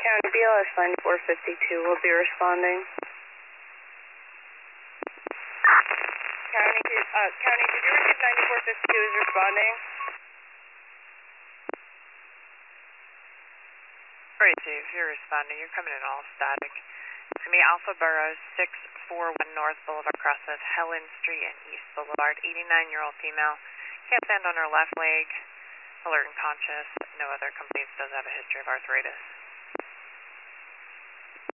County BLS 9452 will be responding. County, did you receive 9452 is responding? Great, Chief, you're responding. You're coming in all static. To me, Alpha Burrows, 641 North Boulevard, crosses Helen Street and East Boulevard. 89-year-old female. Can't stand on her left leg. Alert and conscious. No other complaints. Does have a history of arthritis.